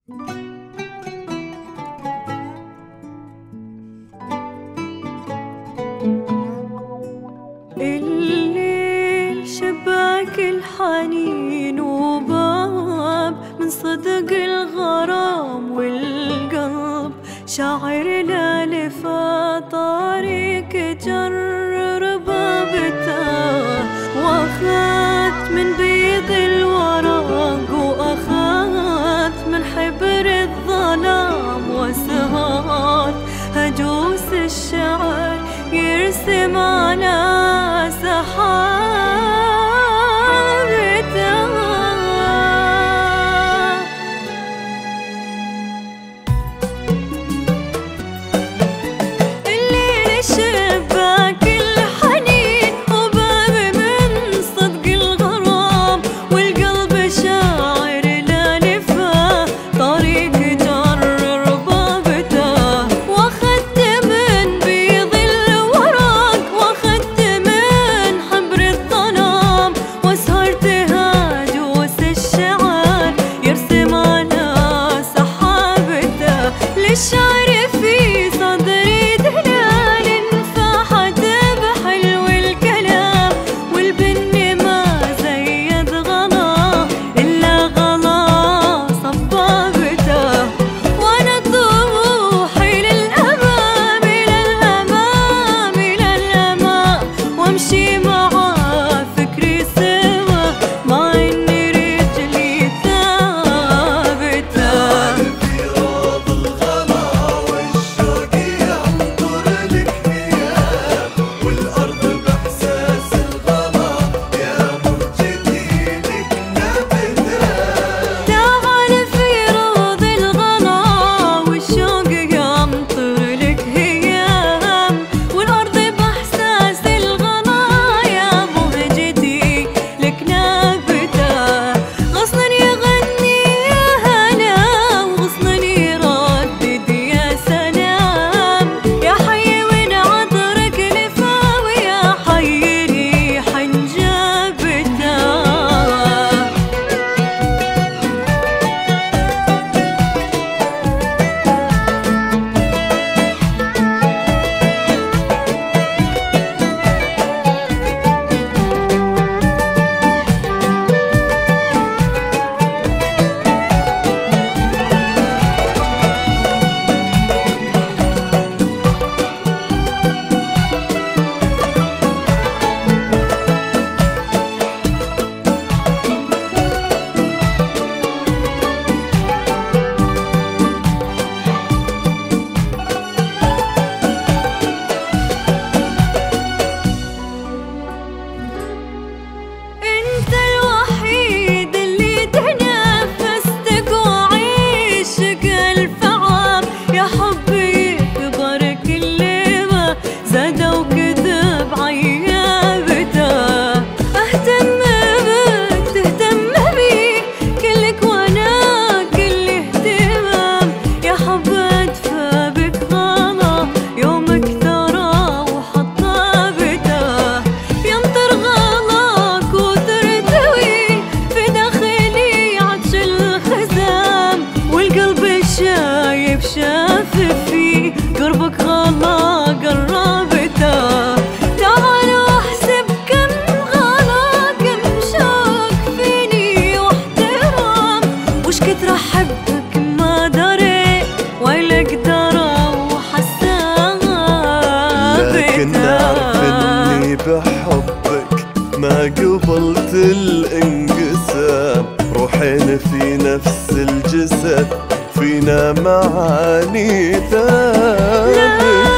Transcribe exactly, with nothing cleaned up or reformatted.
الليل شباك الحنين وباب من صدق الغرام، والقلب شاعر لا لفا طريق جر بابته، واخذت من بيض الورق واخذت من حبر الظلام، وسهرت هجوس الشعر يرسم على سحابته. الليل شباك الحنين وباب من صدق الغرام، والقلب شاعر لا لفا طريق جر بابته، واخدت من بيض الورق واخدت من حبر الظلام، وسهرت هاجوس الشعر يرسم على سحابته. للشعر في صدري دلال فاحت بحلو الكلام، والبن ما زيد غلا إلا غلا صبابته، وانا طموحي للأمام إلى الأمام إلى الأمام، وامشي مع فكري سوا مع إن رجلي ثابتة. شاف في قربك غلا قربته، تعال واحسب كم غلا كم شوق فيني واحترام، وش كتر احبك ما دريت ولا اقدر وحسابته، لكن اعرف اني بحبك ما قبلت الانقسام، روحين في نفس الجسد فينا معاني ثابتة.